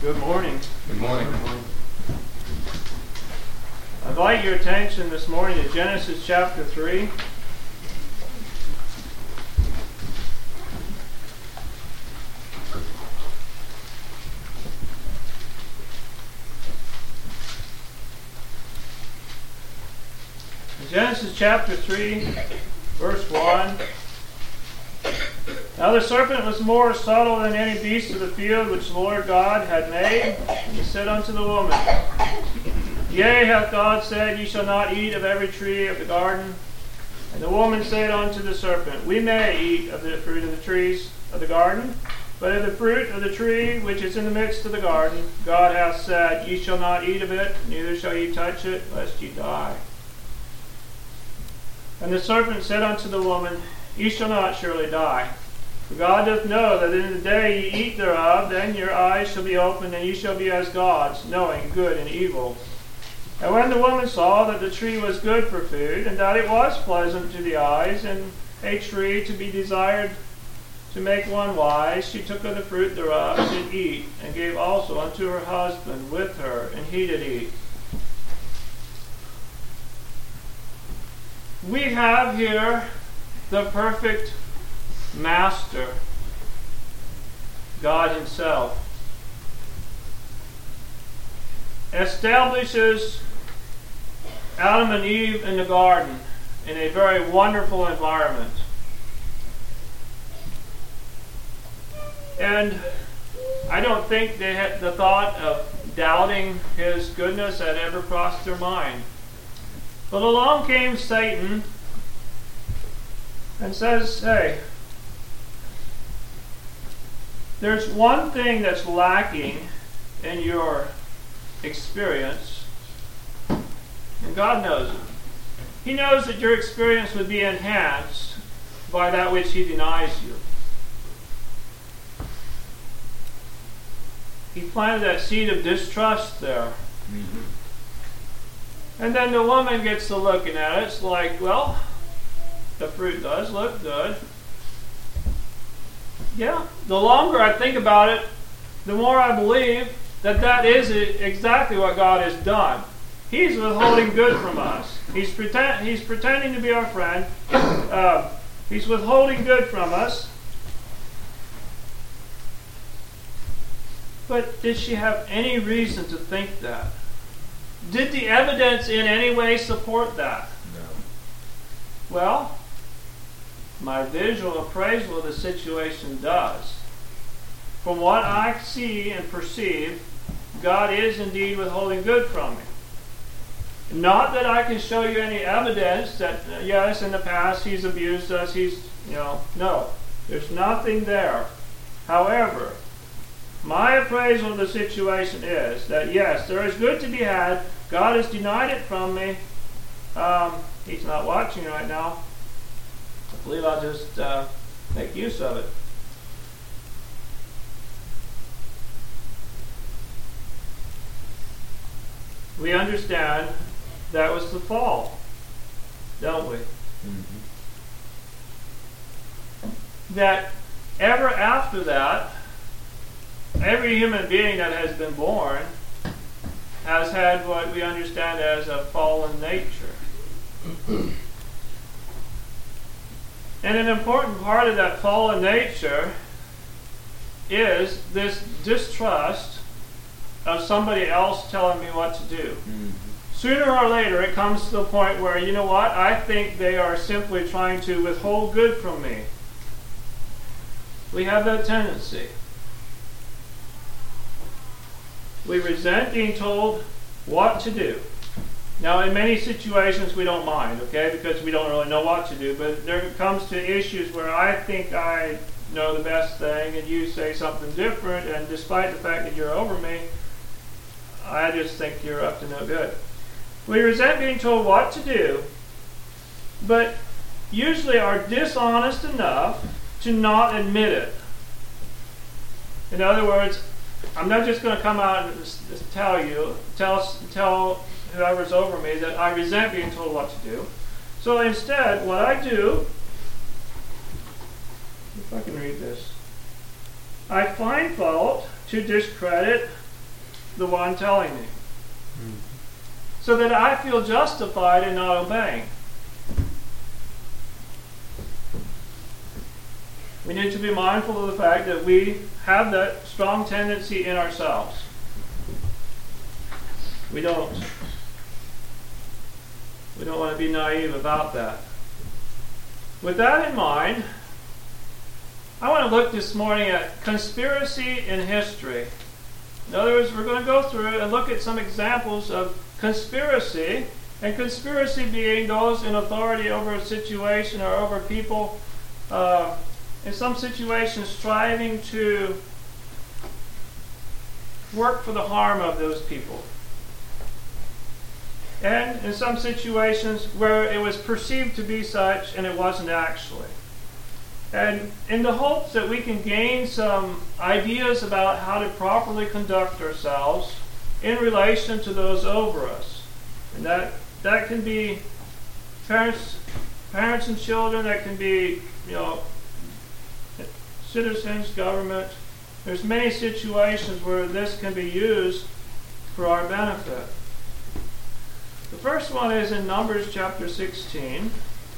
Good morning. Good morning. Good morning. I'd like your attention this morning to Genesis chapter 3. Genesis chapter 3, verse 1. Now the serpent was more subtle than any beast of the field which the Lord God had made. He said unto the woman, Yea, hath God said, Ye shall not eat of every tree of the garden? And the woman said unto the serpent, We may eat of the fruit of the trees of the garden, but of the fruit of the tree which is in the midst of the garden, God hath said, Ye shall not eat of it, neither shall ye touch it, lest ye die. And the serpent said unto the woman, Ye shall not surely die. For God doth know that in the day ye eat thereof, then your eyes shall be opened, and ye shall be as gods, knowing good and evil. And when the woman saw that the tree was good for food, and that it was pleasant to the eyes, and a tree to be desired to make one wise, she took of the fruit thereof, and did eat, and gave also unto her husband with her, and he did eat. We have here the perfect Master, God Himself, establishes Adam and Eve in the garden in a very wonderful environment. And I don't think they had the thought of doubting His goodness had ever crossed their mind. But along came Satan and says, Hey, there's one thing that's lacking in your experience, and God knows it. He knows that your experience would be enhanced by that which He denies you. He planted that seed of distrust there. Mm-hmm. And then the woman gets to looking at it. It's like, well, the fruit does look good. Yeah, the longer I think about it, the more I believe that that is exactly what God has done. He's withholding good from us. He's pretending to be our friend. He's withholding good from us. But did she have any reason to think that? Did the evidence in any way support that? No. Well, my visual appraisal of the situation does. From what I see and perceive, God is indeed withholding good from me. Not that I can show you any evidence that, yes, in the past He's abused us, no. There's nothing there. However, my appraisal of the situation is that, yes, there is good to be had. God has denied it from me. He's not watching right now. I believe I'll just make use of it. We understand that was the fall, don't we? Mm-hmm. That ever after that, every human being that has been born has had what we understand as a fallen nature. And an important part of that fallen nature is this distrust of somebody else telling me what to do. Mm-hmm. Sooner or later it comes to the point where, you know what, I think they are simply trying to withhold good from me. We have that tendency. We resent being told what to do. Now, in many situations we don't mind, okay, because we don't really know what to do, but there comes to issues where I think I know the best thing and you say something different, and despite the fact that you're over me, I just think you're up to no good. We resent being told what to do, but usually are dishonest enough to not admit it. In other words, I'm not just going to come out and tell whoever's over me that I resent being told what to do. So instead, what I do, if I can read this, I find fault to discredit the one telling me, so that I feel justified in not obeying. We need to be mindful of the fact that we have that strong tendency in ourselves. We don't want to be naive about that. With that in mind, I want to look this morning at conspiracy in history. In other words, we're going to go through and look at some examples of conspiracy, and conspiracy being those in authority over a situation or over people, in some situations striving to work for the harm of those people. And in some situations where it was perceived to be such and it wasn't actually. And in the hopes that we can gain some ideas about how to properly conduct ourselves in relation to those over us. And that can be parents and children, that can be, citizens, government. There's many situations where this can be used for our benefit. The first one is in Numbers chapter 16.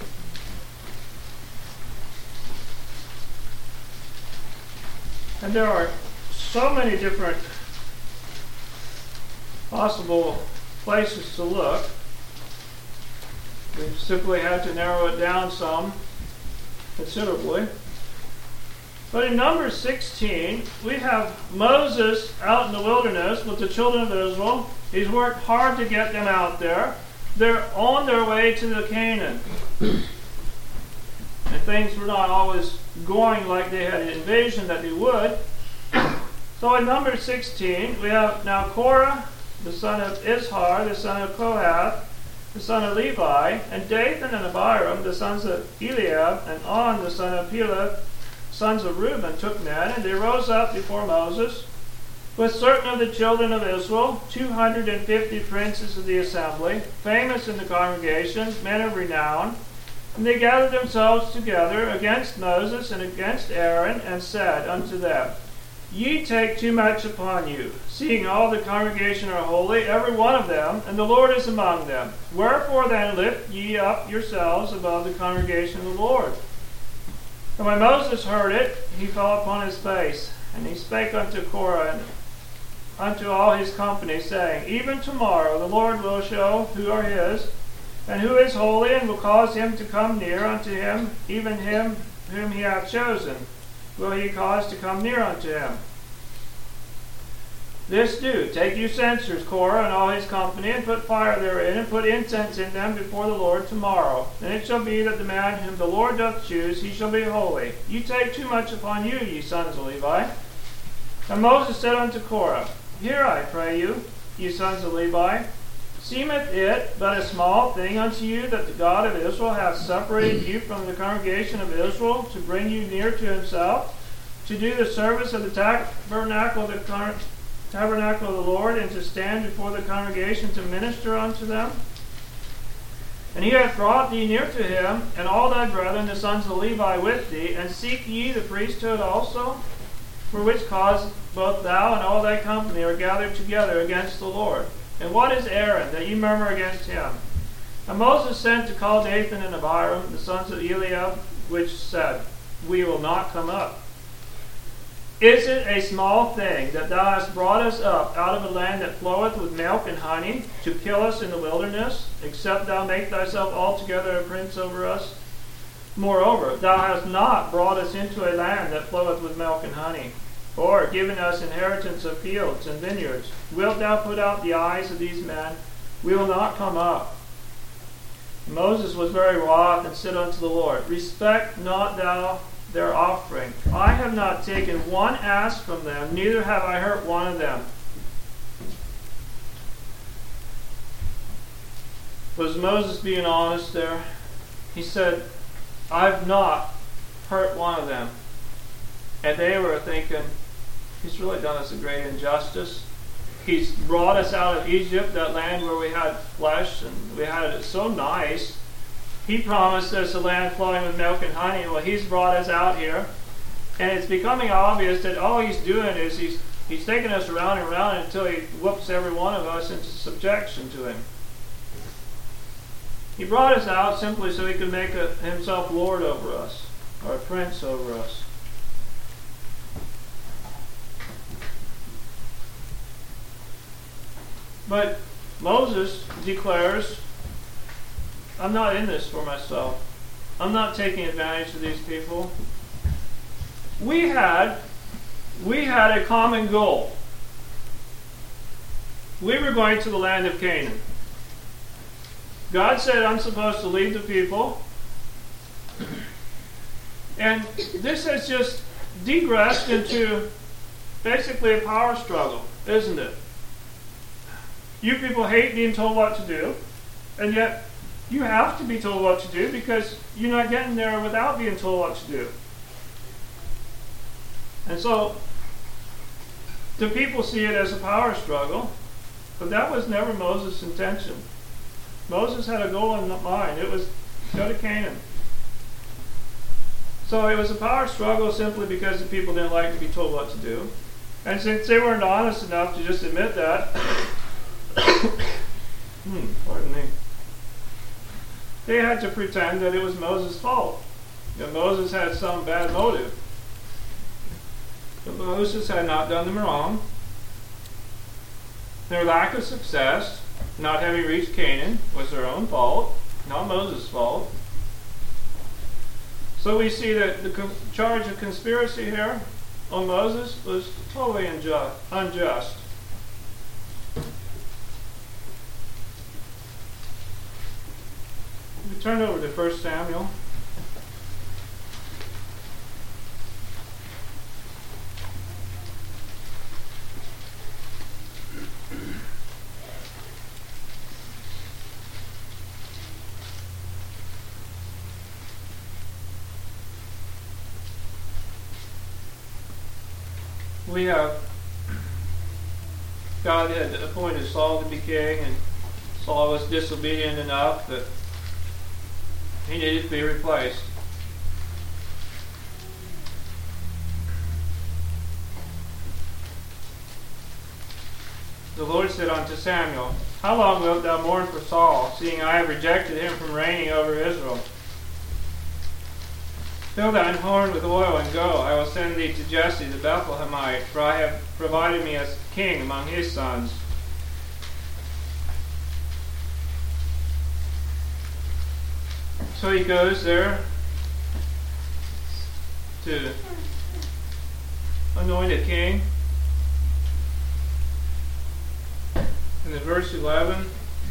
And there are so many different possible places to look. We've simply had to narrow it down some considerably. But in Numbers 16, we have Moses out in the wilderness with the children of Israel. He's worked hard to get them out there. They're on their way to the Canaan. And things were not always going like they had envisioned that they would. So in Numbers 16, we have now Korah, the son of Izhar, the son of Kohath, the son of Levi, and Dathan and Abiram, the sons of Eliab, and On, the son of Peleth, sons of Reuben, took men, and they rose up before Moses with certain of the children of Israel, 250 princes of the assembly, famous in the congregation, men of renown. And they gathered themselves together against Moses and against Aaron, and said unto them, Ye take too much upon you, seeing all the congregation are holy, every one of them, and the Lord is among them. Wherefore then lift ye up yourselves above the congregation of the Lord. And when Moses heard it, he fell upon his face, and he spake unto Korah and unto all his company, saying, Even tomorrow the Lord will show who are his, and who is holy, and will cause him to come near unto him, even him whom he hath chosen, will he cause to come near unto him. This do, take you censers, Korah and all his company, and put fire therein, and put incense in them before the Lord tomorrow. And it shall be that the man whom the Lord doth choose, he shall be holy. You take too much upon you, ye sons of Levi. And Moses said unto Korah, Hear, I pray you, ye sons of Levi, seemeth it but a small thing unto you that the God of Israel hath separated you from the congregation of Israel to bring you near to himself, to do the service of the tabernacle of the Lord, and to stand before the congregation to minister unto them? And he hath brought thee near to him, and all thy brethren, the sons of Levi, with thee, and seek ye the priesthood also? For which cause both thou and all thy company are gathered together against the Lord. And what is Aaron, that ye murmur against him? And Moses sent to call Dathan and Abiram, the sons of Eliab, which said, We will not come up. Is it a small thing that thou hast brought us up out of a land that floweth with milk and honey, to kill us in the wilderness, except thou make thyself altogether a prince over us? Moreover, thou hast not brought us into a land that floweth with milk and honey, or given us inheritance of fields and vineyards. Wilt thou put out the eyes of these men? We will not come up. And Moses was very wroth, and said unto the Lord, Respect not thou their offering. I have not taken one ass from them, neither have I hurt one of them. Was Moses being honest there? He said, I've not hurt one of them. And they were thinking, he's really done us a great injustice. He's brought us out of Egypt, that land where we had flesh, and we had it so nice. He promised us a land flowing with milk and honey. Well, he's brought us out here. And it's becoming obvious that all he's doing is he's He's taken us around and around until he whoops every one of us into subjection to him. He brought us out simply so he could make himself Lord over us, or a prince over us. But Moses declares, I'm not in this for myself. I'm not taking advantage of these people. We had a common goal. We were going to the land of Canaan. God said I'm supposed to lead the people. And this has just digressed into basically a power struggle, isn't it? You people hate being told what to do, and yet you have to be told what to do because you're not getting there without being told what to do. And so the people see it as a power struggle, but that was never Moses' intention. Moses had a goal in mind. It was go to Canaan. So it was a power struggle simply because the people didn't like to be told what to do. And since they weren't honest enough to just admit that, pardon me, they had to pretend that it was Moses' fault. That Moses had some bad motive. But Moses had not done them wrong. Their lack of success, not having reached Canaan, was their own fault, not Moses' fault. So we see that the charge of conspiracy here on Moses was totally unjust. We turn over to 1 Samuel. We have God had appointed Saul to be king, and Saul was disobedient enough that he needed to be replaced. The Lord said unto Samuel, How long wilt thou mourn for Saul, seeing I have rejected him from reigning over Israel? Fill thine horn with oil and go. I will send thee to Jesse the Bethlehemite, for I have provided me as king among his sons. So he goes there to anoint a king. And in verse 11,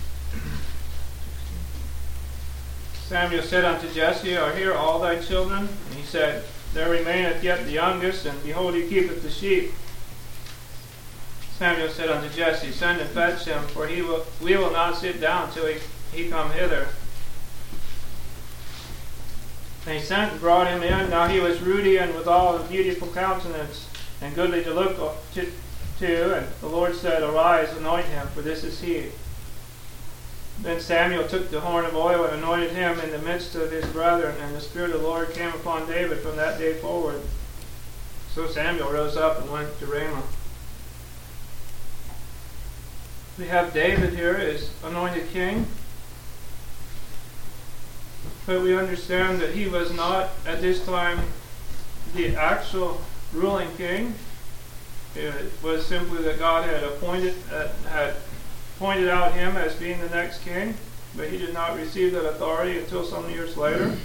Samuel said unto Jesse, Are here all thy children? And he said, There remaineth yet the youngest, and behold, he keepeth the sheep. Samuel said unto Jesse, Send and fetch him, for we will not sit down till he come hither. And he sent and brought him in. Now he was ruddy and withal of beautiful countenance, and goodly to look to. And the Lord said, Arise, anoint him, for this is he. Then Samuel took the horn of oil and anointed him in the midst of his brethren, and the Spirit of the Lord came upon David from that day forward. So Samuel rose up and went to Ramah. We have David here as anointed king, but we understand that he was not at this time the actual ruling king. It was simply that God had pointed out him as being the next king, but he did not receive that authority until some years later.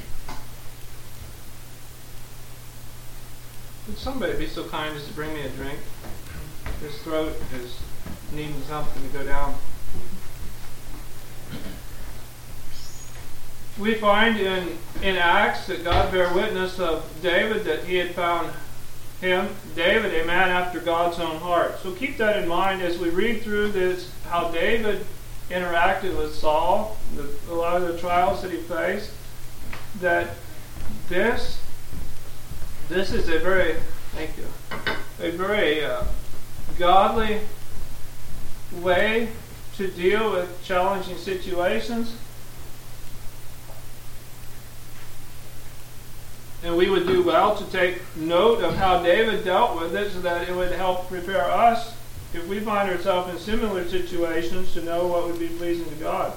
Would somebody be so kind as to bring me a drink? His throat is needing something to go down. We find in Acts that God bare witness of David that he had found David, a man after God's own heart. So keep that in mind as we read through this, how David interacted with Saul, a lot of the trials that he faced, that this is a very, godly way to deal with challenging situations. And And we would do well to take note of how David dealt with it so that it would help prepare us, if we find ourselves in similar situations, to know what would be pleasing to God.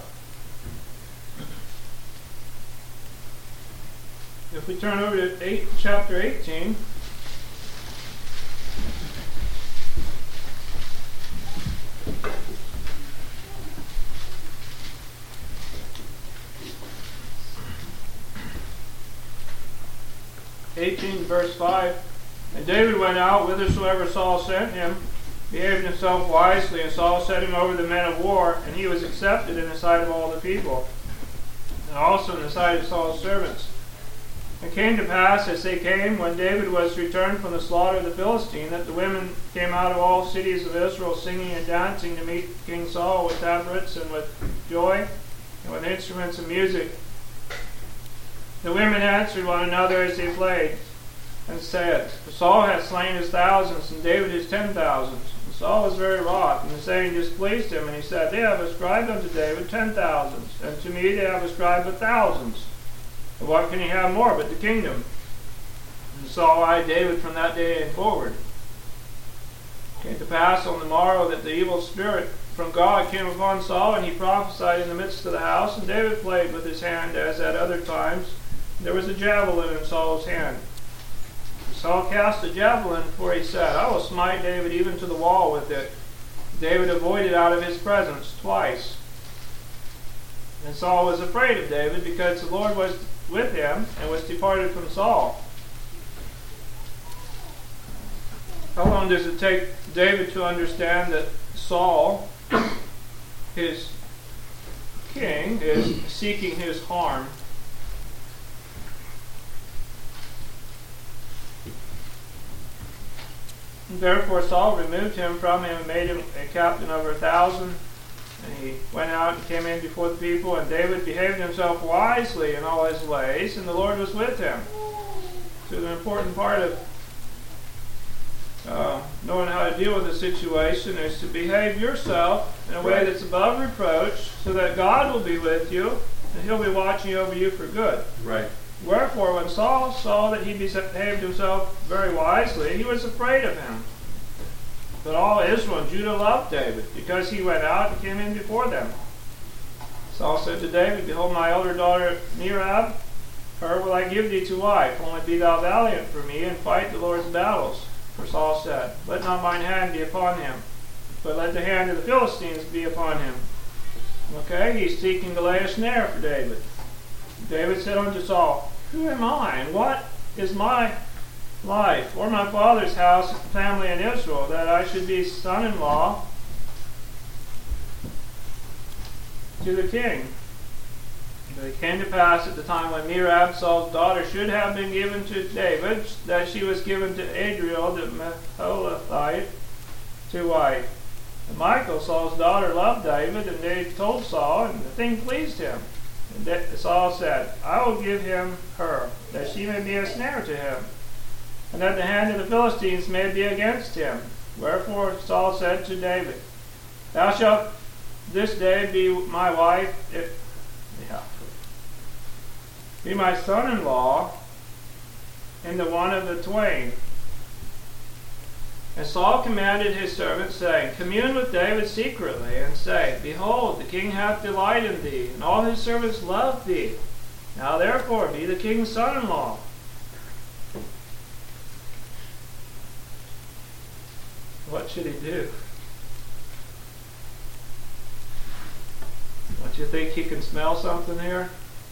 If we turn over to chapter 18, verse 5, and David went out whithersoever Saul sent him, behaved himself wisely, and Saul set him over the men of war, and he was accepted in the sight of all the people, and also in the sight of Saul's servants. It came to pass, as they came, when David was returned from the slaughter of the Philistine, that the women came out of all cities of Israel, singing and dancing to meet King Saul with tabrets and with joy, and with instruments of music. The women answered one another as they played, and said, Saul hath slain his thousands, and David his 10,000s. And Saul was very wroth, and the saying displeased him, and he said, They have ascribed unto David 10,000s, and to me they have ascribed 1,000s. And what can he have more but the kingdom? And Saul eyed David from that day and forward. It came to pass on the morrow that the evil spirit from God came upon Saul, and he prophesied in the midst of the house, and David played with his hand as at other times. There was a javelin in Saul's hand. Saul cast a javelin, for he said, I will smite David even to the wall with it. David avoided out of his presence twice. And Saul was afraid of David, because the Lord was with him, and was departed from Saul. How long does it take David to understand that Saul, his king, is seeking his harm? Therefore Saul removed him from him and made him a captain over 1,000. And he went out and came in before the people, and David behaved himself wisely in all his ways, and the Lord was with him. So the important part of knowing how to deal with a situation is to behave yourself in a way that's above reproach, so that God will be with you, and He'll be watching over you for good. Right. Wherefore, when Saul saw that he behaved himself very wisely, he was afraid of him. But all Israel and Judah loved David, because he went out and came in before them. Saul said to David, Behold, my elder daughter Merab, her will I give thee to wife. Only be thou valiant for me, and fight the Lord's battles. For Saul said, Let not mine hand be upon him, but let the hand of the Philistines be upon him. Okay, he's seeking to lay a snare for David. David said unto Saul, Who am I, and what is my life, or my father's house and family in Israel, that I should be son-in-law to the king? But it came to pass at the time when Merab, Saul's daughter, should have been given to David, that she was given to Adriel the Meholathite to wife. And Michal, Saul's daughter, loved David, and they told Saul, and the thing pleased him. And Saul said, I will give him her, that she may be a snare to him, and that the hand of the Philistines may be against him. Wherefore Saul said to David, Thou shalt this day be my wife, be my son-in-law in the one of the twain. And Saul commanded his servants, saying, Commune with David secretly, and say, Behold, the king hath delight in thee, and all his servants love thee. Now therefore be the king's son-in-law. What should he do? Don't you think he can smell something here?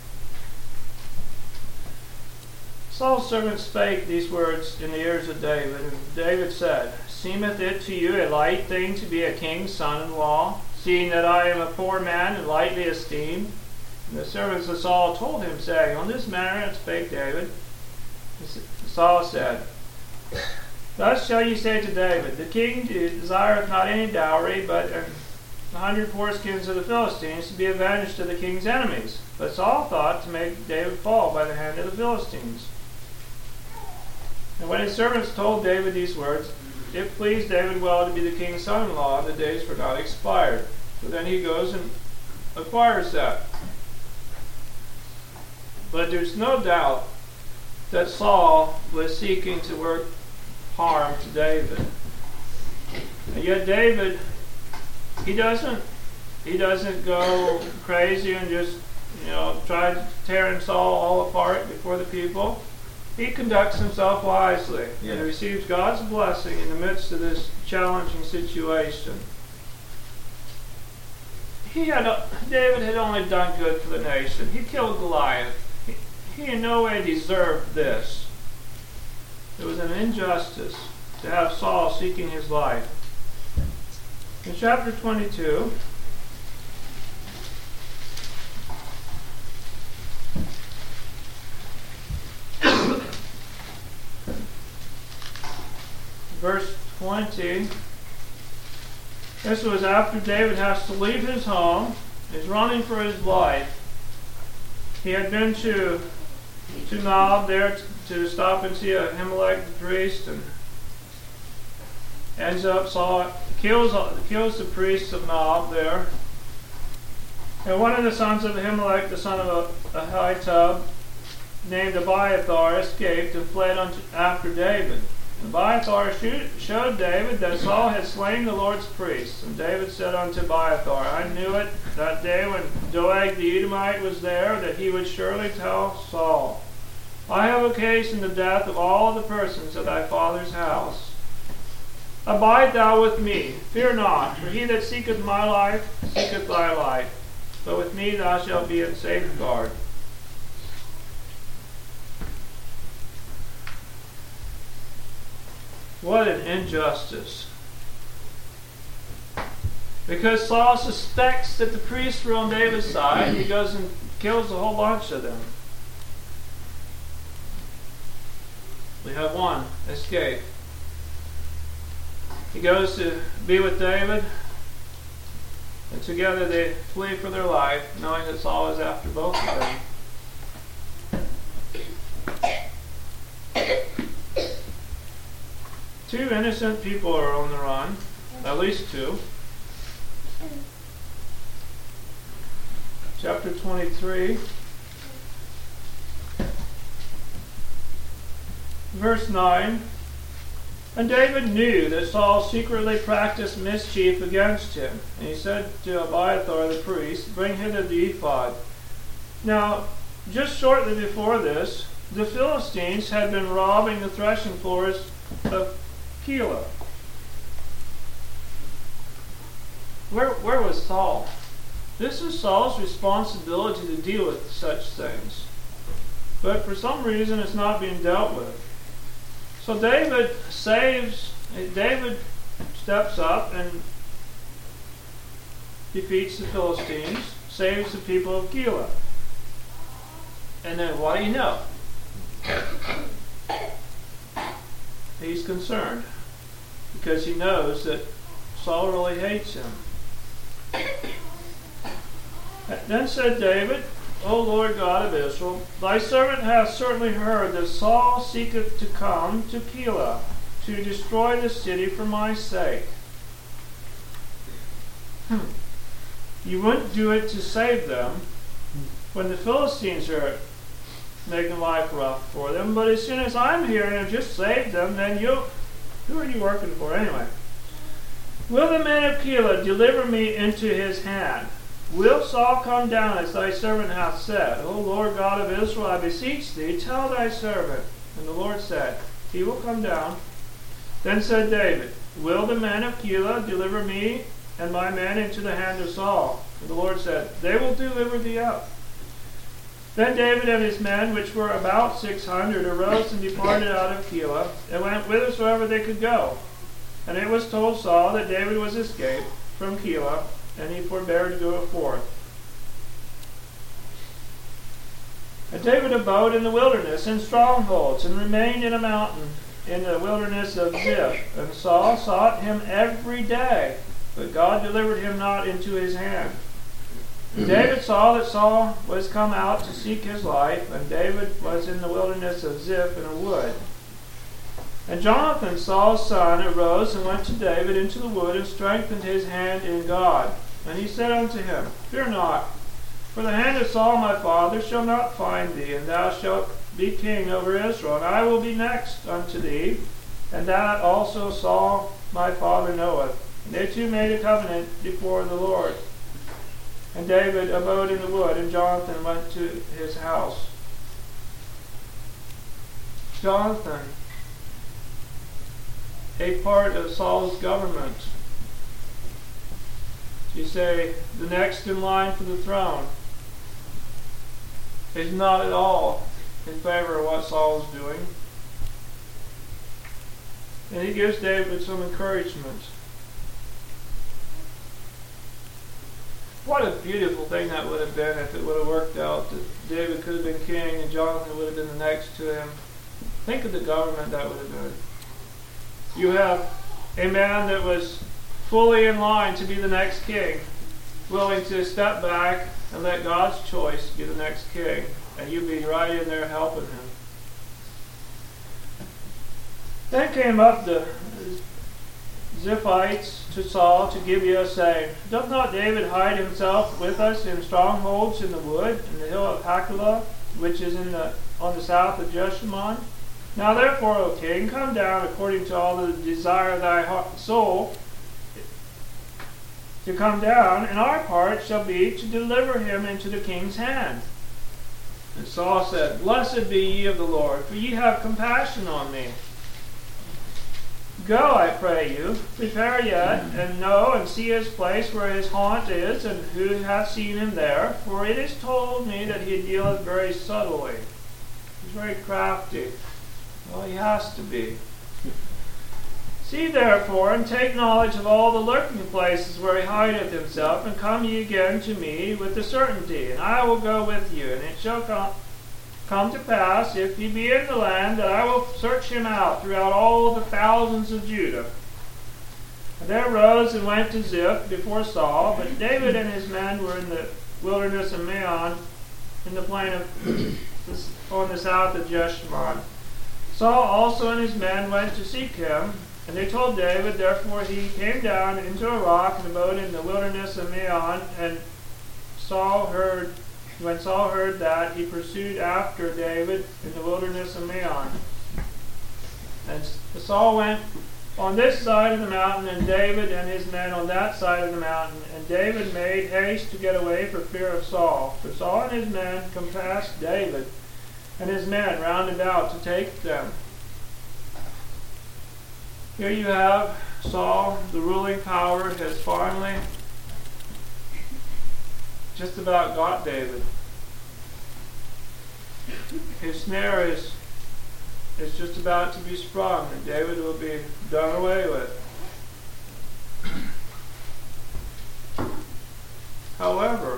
Saul's servant spake these words in the ears of David, and David said, Seemeth it to you a light thing to be a king's son-in-law, seeing that I am a poor man and lightly esteemed? And the servants of Saul told him, saying, On this manner spake David. Saul said, Thus shall ye say to David, The king desireth not any dowry, but 100 foreskins of the Philistines, to be avenged to the king's enemies. But Saul thought to make David fall by the hand of the Philistines. And when his servants told David these words, it pleased David well to be the king's son-in-law, and the days were not expired. So then he goes and acquires that. But there's no doubt that Saul was seeking to work harm to David. And yet David, he doesn't go crazy and just, try tearing Saul all apart before the people. He conducts himself wisely and receives God's blessing in the midst of this challenging situation. David had only done good for the nation. He killed Goliath. He in no way deserved this. It was an injustice to have Saul seeking his life. In chapter 22, verse 20, this was after David has to leave his home. He's running for his life. He had been to Nob there to stop and see Ahimelech the priest, and ends up kills the priests of Nob there. And one of the sons of Ahimelech, the son of Ahitub, named Abiathar, escaped and fled after David. And Abiathar showed David that Saul had slain the Lord's priests. And David said unto Abiathar, I knew it that day when Doeg the Edomite was there, that he would surely tell Saul, I have occasioned the death of all the persons of thy father's house. Abide thou with me, fear not, for he that seeketh my life seeketh thy life. But with me thou shalt be in safeguard. What an injustice. Because Saul suspects that the priests were on David's side, he goes and kills a whole bunch of them. We have one escape. He goes to be with David, and together they flee for their life, knowing that Saul is after both of them. Two innocent people are on the run, at least two. Chapter 23, verse 9. And David knew that Saul secretly practiced mischief against him. And he said to Abiathar the priest, bring hither the ephod. Now, just shortly before this, the Philistines had been robbing the threshing floors of Keilah. Where was Saul? This is Saul's responsibility to deal with such things. But for some reason it's not being dealt with. So David steps up and defeats the Philistines, saves the people of Keilah. And then what do you know? He's concerned because he knows that Saul really hates him. Then said David, O Lord God of Israel, thy servant hath certainly heard that Saul seeketh to come to Keilah, to destroy the city for my sake. You wouldn't do it to save them when the Philistines are making life rough for them, but as soon as I'm here and have just saved them, then who are you working for anyway? Will the men of Keilah deliver me into his hand? Will Saul come down as thy servant hath said? O Lord God of Israel, I beseech thee, tell thy servant. And the Lord said, he will come down. Then said David, will the men of Keilah deliver me and my men into the hand of Saul? And the Lord said, they will deliver thee up. Then David and his men, which were about 600, arose and departed out of Keilah, and went whithersoever they could go. And it was told Saul that David was escaped from Keilah, and he forbore to go forth. And David abode in the wilderness, in strongholds, and remained in a mountain, in the wilderness of Ziph. And Saul sought him every day, but God delivered him not into his hand. And David saw that Saul was come out to seek his life, and David was in the wilderness of Ziph in a wood. And Jonathan, Saul's son, arose and went to David into the wood, and strengthened his hand in God. And he said unto him, fear not, for the hand of Saul my father shall not find thee, and thou shalt be king over Israel, and I will be next unto thee, and that also Saul my father knoweth. And they two made a covenant before the Lord. And David abode in the wood, and Jonathan went to his house. Jonathan, a part of Saul's government. You say, the next in line for the throne is not at all in favor of what Saul is doing. And he gives David some encouragement. What a beautiful thing that would have been if it would have worked out that David could have been king and Jonathan would have been the next to him. Think of the government that would have been. You have a man that was fully in line to be the next king, willing to step back and let God's choice be the next king, and you be right in there helping him. Then came up the Ziphites to Saul to Gibeah, saying, Doth not David hide himself with us in strongholds in the wood, in the hill of Hachilah, which is on the south of Jeshimon? Now therefore, O king, come down according to all the desire of thy soul, to come down, and our part shall be to deliver him into the king's hand. And Saul said, Blessed be ye of the Lord, for ye have compassion on me. Go, I pray you, prepare yet, and know and see his place where his haunt is, and who hath seen him there. For it is told me that he dealeth very subtly. He's very crafty. Well, he has to be. See therefore, and take knowledge of all the lurking places where he hideth himself, and come ye again to me with the certainty, and I will go with you. And it shall come to pass, if ye be in the land, that I will search him out throughout all the thousands of Judah. And they arose and went to Ziph before Saul, but David and his men were in the wilderness of Maon, in the plain of on the south of Jeshimon. Saul also and his men went to seek him, and they told David. Therefore he came down into a rock and abode in the wilderness of Maon. And when Saul heard that, he pursued after David in the wilderness of Maon. And Saul went on this side of the mountain, and David and his men on that side of the mountain. And David made haste to get away for fear of Saul. For Saul and his men compassed David and his men round about to take them. Here you have Saul, the ruling power, has finally just about got David. His snare is just about to be sprung, and David will be done away with. However,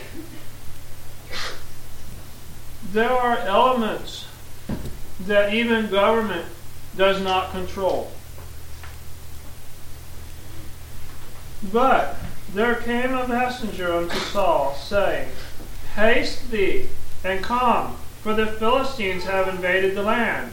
there are elements that even government does not control. But there came a messenger unto Saul, saying, Haste thee, and come, for the Philistines have invaded the land.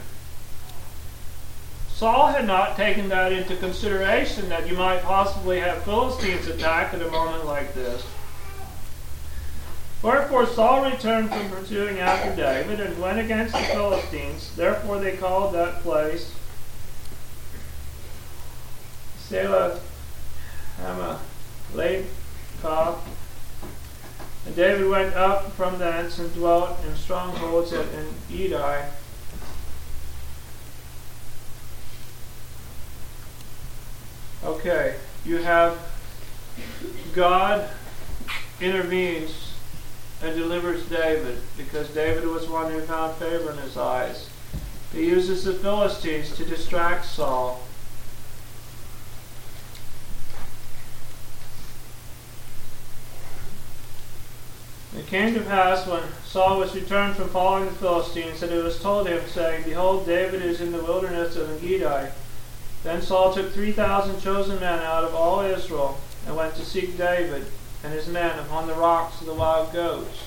Saul had not taken that into consideration, that you might possibly have Philistines attack at a moment like this. Wherefore Saul returned from pursuing after David, and went against the Philistines. Therefore they called that place Selah Hamathlekoth. And David went up from thence and dwelt in strongholds at En-gedi. Okay, you have God intervenes and delivers David, because David was one who found favor in his eyes. He uses the Philistines to distract Saul. It came to pass, when Saul was returned from following the Philistines, that it was told him, saying, Behold, David is in the wilderness of En-gedi. Then Saul took 3,000 chosen men out of all Israel, and went to seek David and his men upon the rocks of the wild goats.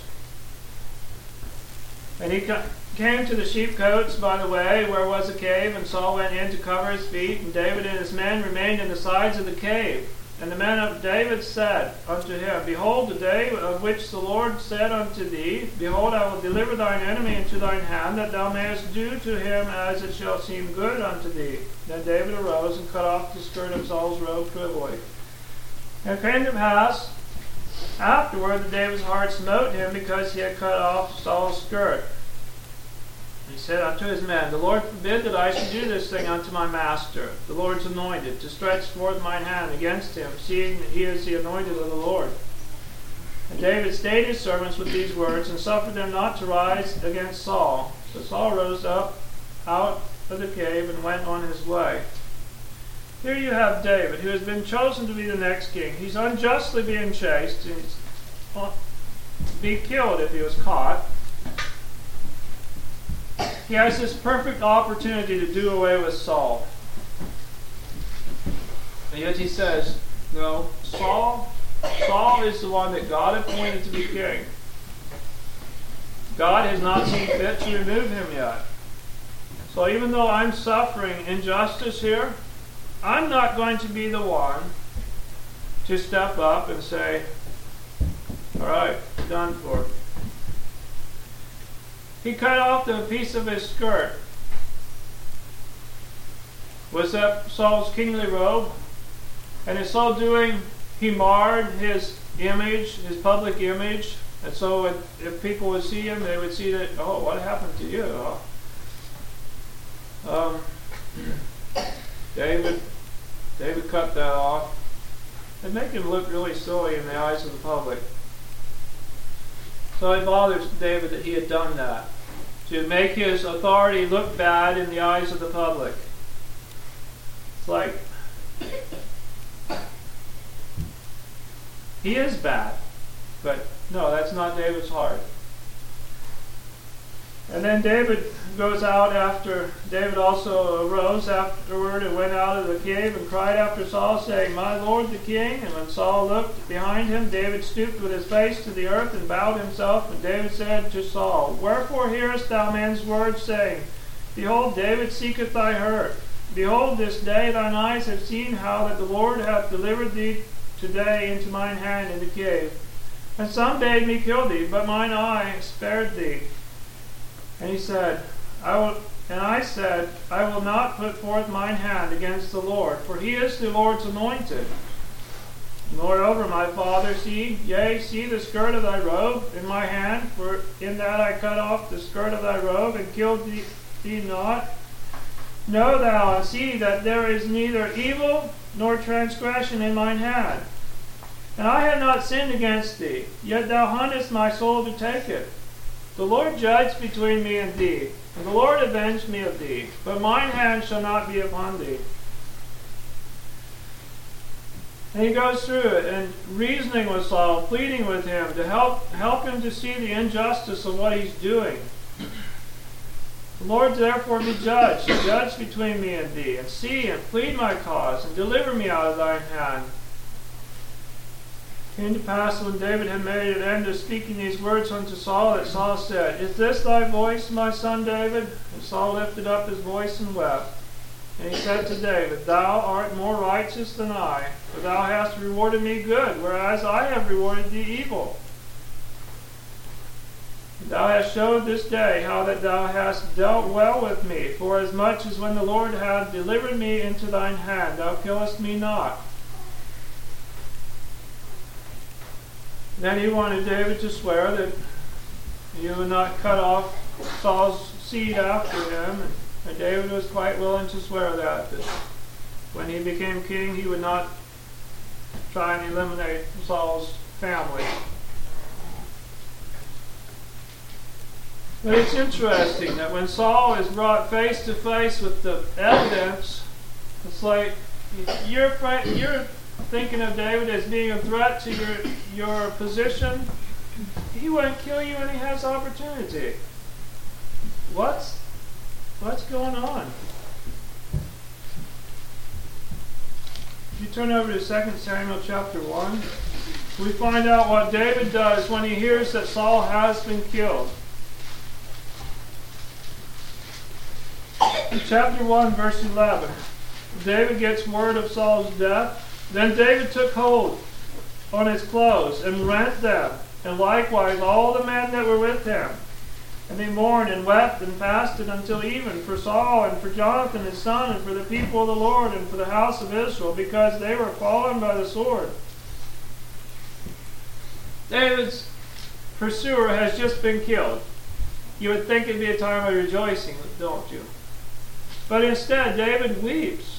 And he came to the sheepcotes by the way, where was a cave, and Saul went in to cover his feet, and David and his men remained in the sides of the cave. And the men of David said unto him, Behold, the day of which the Lord said unto thee, Behold, I will deliver thine enemy into thine hand, that thou mayest do to him as it shall seem good unto thee. Then David arose and cut off the skirt of Saul's robe privily. And it came to pass afterward that David's heart smote him, because he had cut off Saul's skirt. He said unto his men, The Lord forbid that I should do this thing unto my master, the Lord's anointed, to stretch forth mine hand against him, seeing that he is the anointed of the Lord. And David stayed his servants with these words, and suffered them not to rise against Saul. So Saul rose up out of the cave and went on his way. Here you have David, who has been chosen to be the next king. He's unjustly being chased. He's be killed if he was caught. He has this perfect opportunity to do away with Saul. And yet he says, no, Saul is the one that God appointed to be king. God has not seen fit to remove him yet. So even though I'm suffering injustice here, I'm not going to be the one to step up and say, all right, done for. He cut off the piece of his skirt. Was that Saul's kingly robe? And in so doing, he marred his image, his public image. And so if people would see him, they would see that, oh, what happened to you? David cut that off. It'd make him look really silly in the eyes of the public. So it bothers David that he had done that, to make his authority look bad in the eyes of the public. It's like, he is bad, but no, that's not David's heart. And then David goes out after, David also arose afterward and went out of the cave and cried after Saul, saying, My Lord the king. And when Saul looked behind him, David stooped with his face to the earth and bowed himself. And David said to Saul, Wherefore hearest thou men's words, saying, Behold, David seeketh thy hurt. Behold, this day thine eyes have seen how that the Lord hath delivered thee today into mine hand in the cave. And some bade me kill thee, but mine eye spared thee. And he said, I said, I will not put forth mine hand against the Lord, for he is the Lord's anointed. Moreover, my father, see the skirt of thy robe in my hand, for in that I cut off the skirt of thy robe and killed thee not. Know thou and see that there is neither evil nor transgression in mine hand. And I had not sinned against thee, yet thou huntest my soul to take it. The Lord judge between me and thee, and the Lord avenge me of thee, but mine hand shall not be upon thee. And he goes through it, and reasoning with Saul, pleading with him to help him to see the injustice of what he's doing. The Lord therefore be judge between me and thee, and see and plead my cause, and deliver me out of thine hand. It came to pass when David had made an end of speaking these words unto Saul, that Saul said, Is this thy voice, my son David? And Saul lifted up his voice and wept. And he said to David, Thou art more righteous than I, for thou hast rewarded me good, whereas I have rewarded thee evil. Thou hast showed this day how that thou hast dealt well with me, for as much as when the Lord had delivered me into thine hand, thou killest me not. Then he wanted David to swear that he would not cut off Saul's seed after him, and David was quite willing to swear that when he became king, he would not try and eliminate Saul's family. But it's interesting that when Saul is brought face to face with the evidence, it's like you're thinking of David as being a threat to your position. He won't kill you when he has opportunity. What's going on? If you turn over to 2 Samuel chapter 1, we find out what David does when he hears that Saul has been killed. In chapter 1, verse 11, David gets word of Saul's death. Then David took hold on his clothes and rent them, and likewise all the men that were with him. And they mourned and wept and fasted until even for Saul and for Jonathan his son and for the people of the Lord and for the house of Israel, because they were fallen by the sword. David's pursuer has just been killed. You would think it'd be a time of rejoicing, don't you? But instead, David weeps.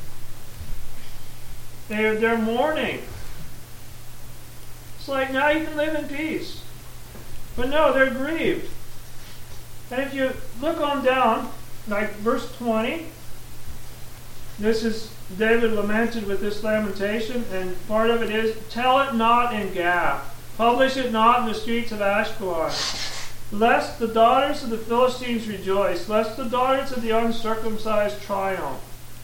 They're mourning. It's like, now you can live in peace. But no, they're grieved. And if you look on down, like verse 20, this is David lamented with this lamentation, and part of it is, tell it not in Gath, publish it not in the streets of Ashkelon, lest the daughters of the Philistines rejoice, lest the daughters of the uncircumcised triumph.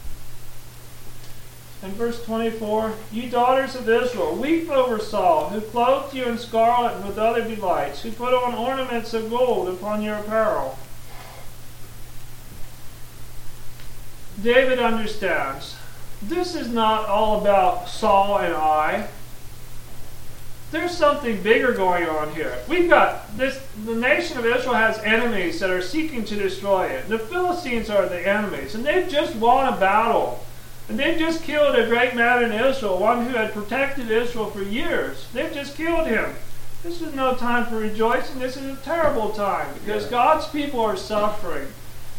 And verse 24, ye daughters of Israel, weep over Saul, who clothed you in scarlet and with other delights, who put on ornaments of gold upon your apparel. David understands, this is not all about Saul and I. There's something bigger going on here. We've got this, the nation of Israel has enemies that are seeking to destroy it. The Philistines are the enemies, and they've just won a battle. And they've just killed a great man in Israel, one who had protected Israel for years. They've just killed him. This is no time for rejoicing. This is a terrible time because God's people are suffering.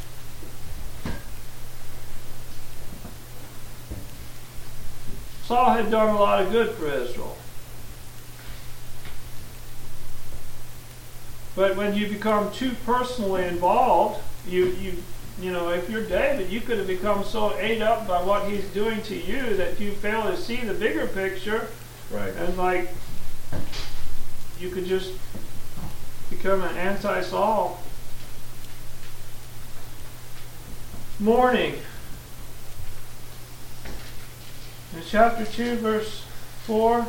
Saul had done a lot of good for Israel. But when you become too personally involved, you know, if you're David, you could have become so ate up by what he's doing to you that you fail to see the bigger picture. Right. And like, you could just become an anti-Saul. Mourning. In chapter 2, verse 4,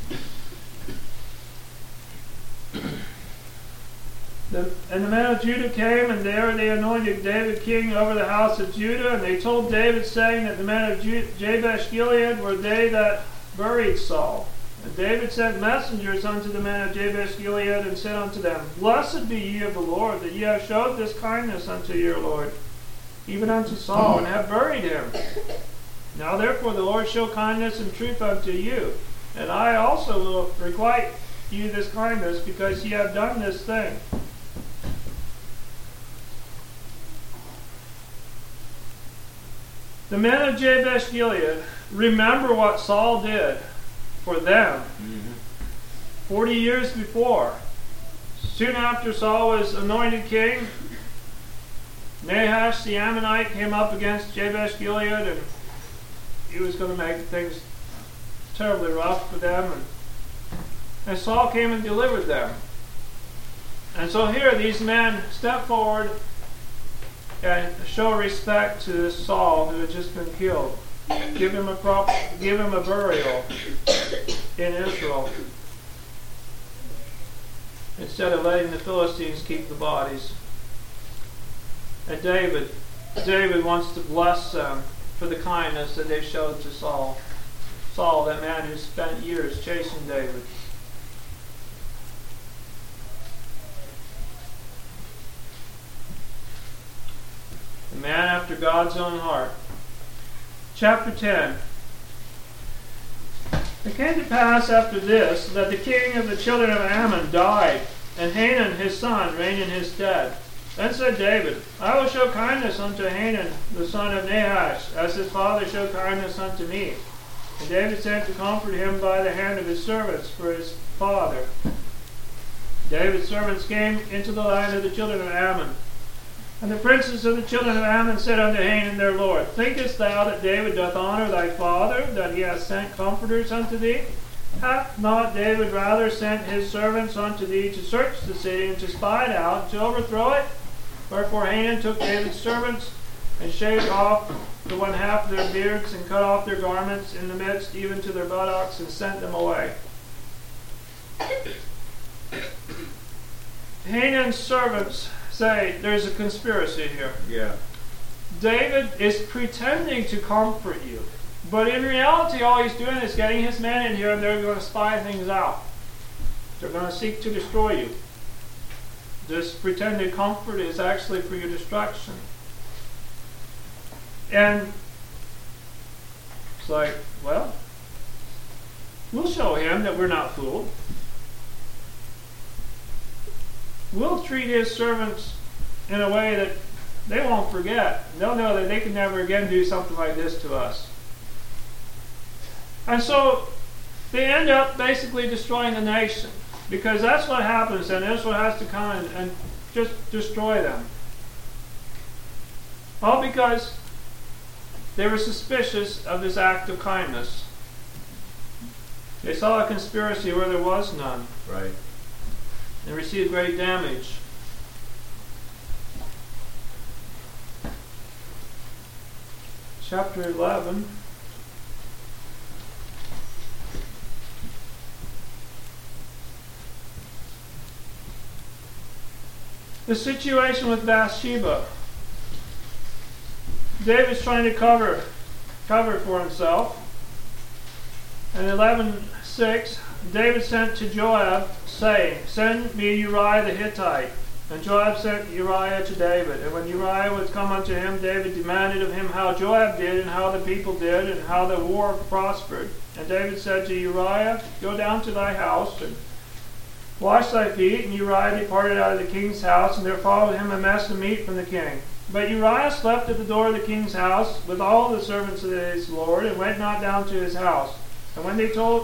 and the men of Judah came, and there they anointed David king over the house of Judah. And they told David, saying that the men of Jabesh Gilead were they that buried Saul. And David sent messengers unto the men of Jabesh Gilead, and said unto them, Blessed be ye of the Lord, that ye have showed this kindness unto your Lord, even unto Saul, and have buried him. Now therefore the Lord show kindness and truth unto you, and I also will requite you this kindness, because ye have done this thing. The men of Jabesh Gilead remember what Saul did for them 40 years before. Soon after Saul was anointed king, Nahash the Ammonite came up against Jabesh Gilead, and he was going to make things terribly rough for them. And Saul came and delivered them. And so here these men step forward and show respect to this Saul who had just been killed. Give him a burial in Israel, instead of letting the Philistines keep the bodies. And David wants to bless them for the kindness that they showed to Saul. Saul, that man who spent years chasing David. A man after God's own heart. Chapter 10. It came to pass after this that the king of the children of Ammon died, and Hanun his son reigned in his stead. Then said David, I will show kindness unto Hanun the son of Nahash, as his father showed kindness unto me. And David sent to comfort him by the hand of his servants for his father. David's servants came into the land of the children of Ammon. And the princes of the children of Ammon said unto Hanun their lord, Thinkest thou that David doth honor thy father, that he hath sent comforters unto thee? Hath not David rather sent his servants unto thee to search the city, and to spy it out, and to overthrow it? Wherefore Hanun took David's servants, and shaved off the one half of their beards, and cut off their garments in the midst, even to their buttocks, and sent them away. Hanun's servants say there's a conspiracy here. Yeah. David is pretending to comfort you. But in reality, all he's doing is getting his men in here, and they're going to spy things out. They're going to seek to destroy you. This pretended comfort is actually for your destruction. And it's like, well, we'll show him that we're not fooled. We'll treat his servants in a way that they won't forget. They'll know that they can never again do something like this to us. And so they end up basically destroying the nation, because that's what happens, and Israel has to come and just destroy them. All because they were suspicious of this act of kindness. They saw a conspiracy where there was none. Right. They received great damage. Chapter 11. The situation with Bathsheba. David's trying to cover for himself. In 11:6, David sent to Joab, saying, "Send me Uriah the Hittite." And Joab sent Uriah to David. And when Uriah was come unto him, David demanded of him how Joab did, and how the people did, and how the war prospered. And David said to Uriah, "Go down to thy house, and wash thy feet." And Uriah departed out of the king's house, and there followed him a mess of meat from the king. But Uriah slept at the door of the king's house with all the servants of his lord, and went not down to his house. And when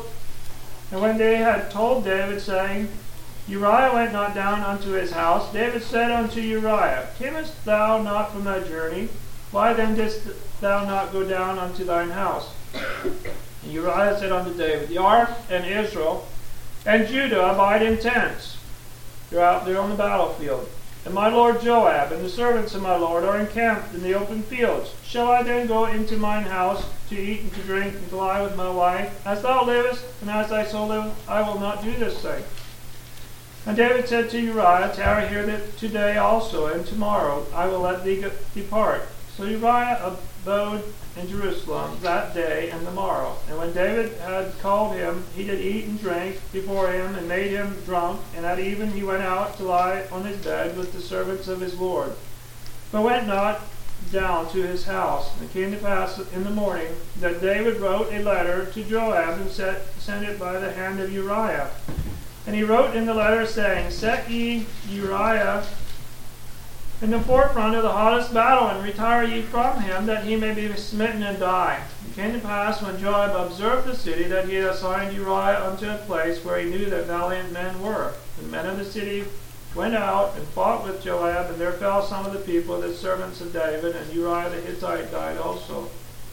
they had told David, saying, Uriah went not down unto his house, David said unto Uriah, "Camest thou not from thy journey? Why then didst thou not go down unto thine house?" And Uriah said unto David, "The ark and Israel and Judah abide in tents." They're out there on the battlefield. "And my lord Joab and the servants of my lord are encamped in the open fields. Shall I then go into mine house to eat and to drink and to lie with my wife? As thou livest, and as thy soul liveth, I will not do this thing." And David said to Uriah, "Tarry here today also, and tomorrow I will let thee depart." So Uriah abode in Jerusalem that day and the morrow. And when David had called him, he did eat and drink before him, and made him drunk. And at even he went out to lie on his bed with the servants of his lord, but went not down to his house. And it came to pass in the morning that David wrote a letter to Joab, and sent it by the hand of Uriah. And he wrote in the letter, saying, "Set ye Uriah in the forefront of the hottest battle, and retire ye from him, that he may be smitten and die." It came to pass, when Joab observed the city, that he had assigned Uriah unto a place where he knew that valiant men were. The men of the city went out and fought with Joab, and there fell some of the people, the servants of David, and Uriah the Hittite died also.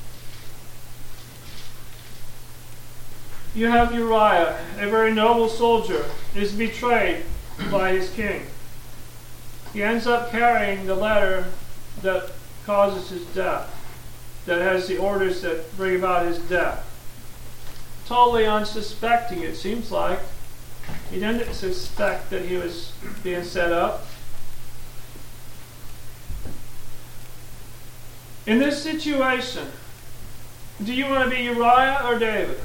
You have Uriah, a very noble soldier, is betrayed by his king. He ends up carrying the letter that causes his death, that has the orders that bring about his death. Totally unsuspecting, it seems like. He didn't suspect that he was being set up. In this situation, do you want to be Uriah or David?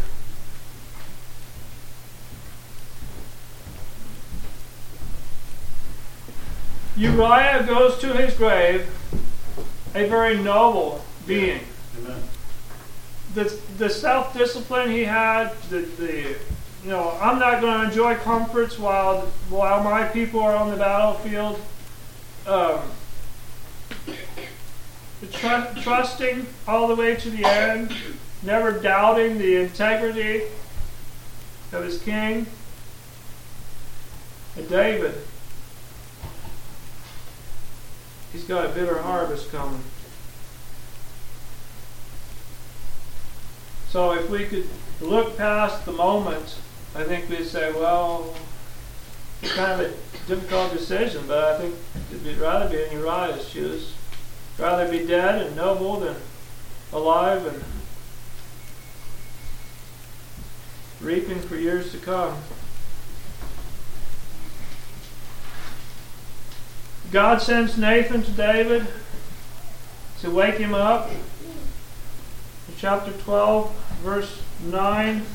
Uriah goes to his grave a very noble being. Amen. The self-discipline he had, I'm not going to enjoy comforts while my people are on the battlefield. Trusting all the way to the end, never doubting the integrity of his king. And David, he's got a bitter harvest coming. So if we could look past the moment, I think we'd say, well, it's kind of a difficult decision, but I think it'd rather be in Uriah's shoes. Rather be dead and noble than alive and reaping for years to come. God sends Nathan to David to wake him up. chapter 12, verse 9.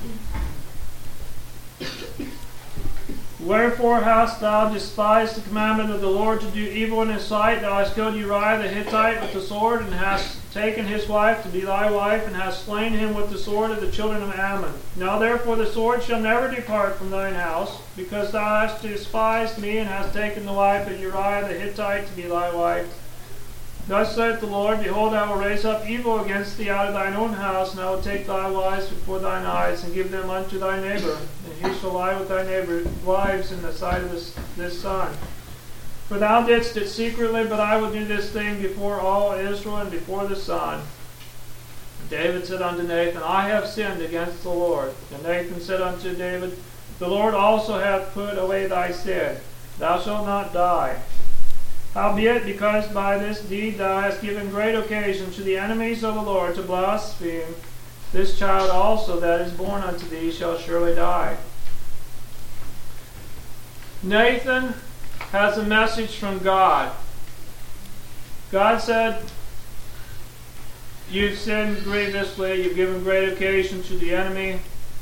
Wherefore hast thou despised the commandment of the Lord to do evil in his sight? Thou hast killed Uriah the Hittite with the sword, and hast taken his wife to be thy wife, and hast slain him with the sword of the children of Ammon. Now therefore the sword shall never depart from thine house, because thou hast despised me, and hast taken the wife of Uriah the Hittite to be thy wife. Thus saith the Lord, Behold, I will raise up evil against thee out of thine own house, and I will take thy wives before thine eyes, and give them unto thy neighbor, and he shall lie with thy neighbor's wives in the sight of this son. For thou didst it secretly, but I will do this thing before all Israel and before the sun. David said unto Nathan, I have sinned against the Lord. And Nathan said unto David, The Lord also hath put away thy sin. Thou shalt not die. Howbeit, because by this deed thou hast given great occasion to the enemies of the Lord to blaspheme, this child also that is born unto thee shall surely die. Nathan has a message from God. God said, You've sinned grievously, you've given great occasion to the enemy.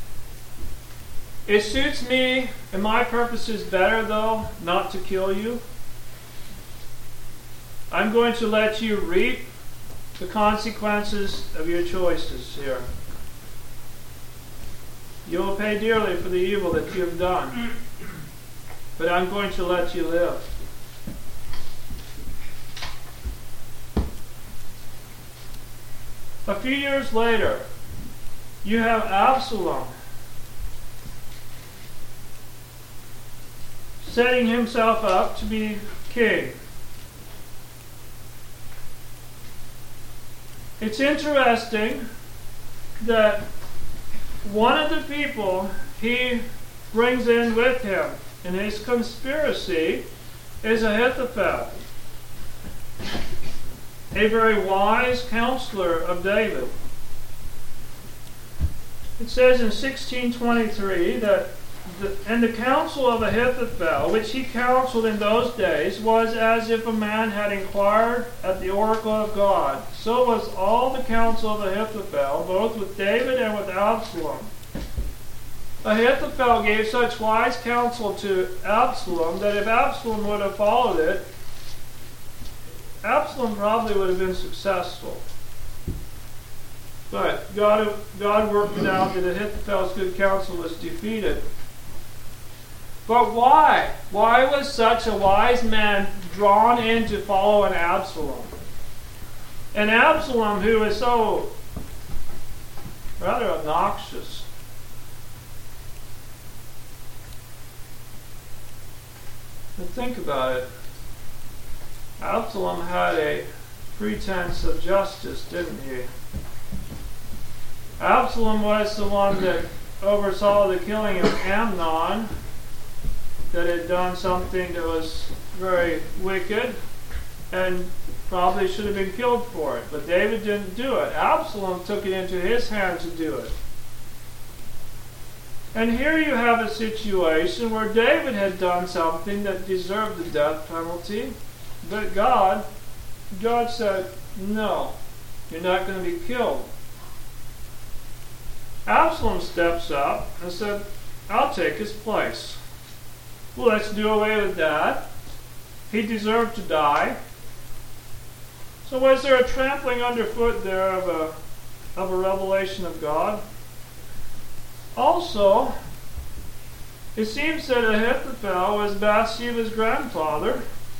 It suits me and my purposes better, though, not to kill you. I'm going to let you reap the consequences of your choices here. You will pay dearly for the evil that you have done. But I'm going to let you live. A few years later, you have Absalom setting himself up to be king. It's interesting that one of the people he brings in with him in his conspiracy is Ahithophel, a very wise counselor of David. It says in 1623 that the counsel of Ahithophel, which he counseled in those days, was as if a man had inquired at the oracle of God. So was all the counsel of Ahithophel, both with David and with Absalom. Ahithophel gave such wise counsel to Absalom that if Absalom would have followed it, Absalom probably would have been successful. But God worked it out that Ahithophel's good counsel was defeated. But why? Why was such a wise man drawn in to follow an Absalom? An Absalom who is so rather obnoxious. But think about it. Absalom had a pretense of justice, didn't he? Absalom was the one that oversaw the killing of Amnon, that had done something that was very wicked and probably should have been killed for it. But David didn't do it. Absalom took it into his hand to do it. And here you have a situation where David had done something that deserved the death penalty, but God said, no, you're not going to be killed. Absalom steps up and said, I'll take his place. Well, let's do away with that. He deserved to die. So was there a trampling underfoot there of a revelation of God? Also, it seems that Ahithophel was Bathsheba's grandfather.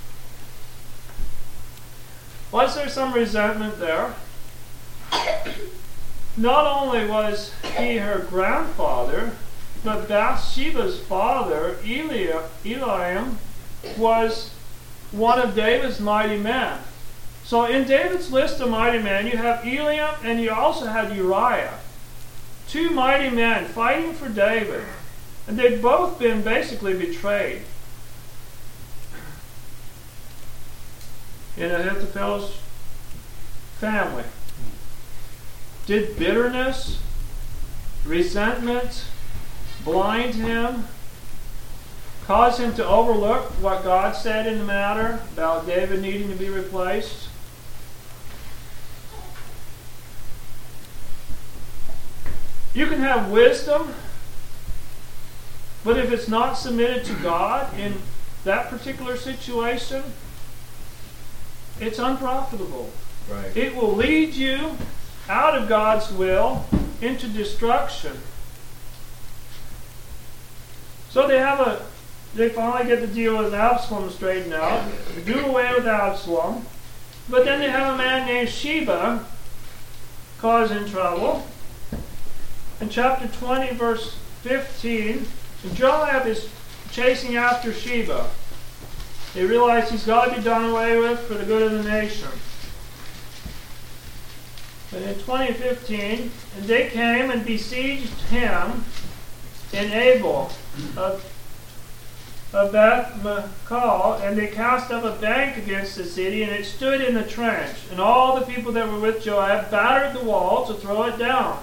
Was there some resentment there? Not only was he her grandfather, but Bathsheba's father, Eliam, was one of David's mighty men. So in David's list of mighty men, you have Eliam and you also had Uriah. Two mighty men fighting for David. And they'd both been basically betrayed. In Ahithophel's family. Did bitterness, resentment blind him, cause him to overlook what God said in the matter about David needing to be replaced? You can have wisdom, but if it's not submitted to God in that particular situation, it's unprofitable. Right. It will lead you out of God's will into destruction. So they finally get the deal with Absalom straightened out, do away with Absalom, but then they have a man named Sheba causing trouble. In chapter 20, verse 15, Joab is chasing after Sheba. They realize he's got to be done away with for the good of the nation. But in 2015, and they came and besieged him in Abel of Beth-Maachal, and they cast up a bank against the city, and it stood in the trench. And all the people that were with Joab battered the wall to throw it down.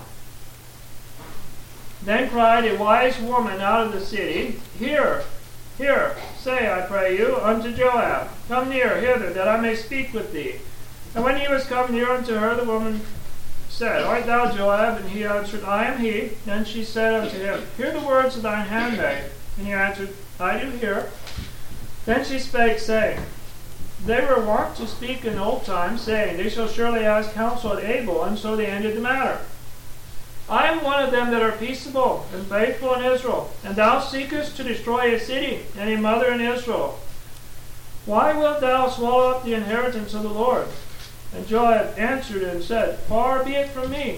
Then cried a wise woman out of the city, Hear, say, I pray you, unto Joab, Come near hither, that I may speak with thee. And when he was come near unto her, the woman said, Art thou Joab? And he answered, I am he. Then she said unto him, Hear the words of thine handmaid. And he answered, I do hear. Then she spake, saying, They were wont to speak in old times, saying, They shall surely ask counsel at Abel, and so they ended the matter. I am one of them that are peaceable and faithful in Israel, and thou seekest to destroy a city and a mother in Israel. Why wilt thou swallow up the inheritance of the Lord? And Joab answered and said, Far be it from me,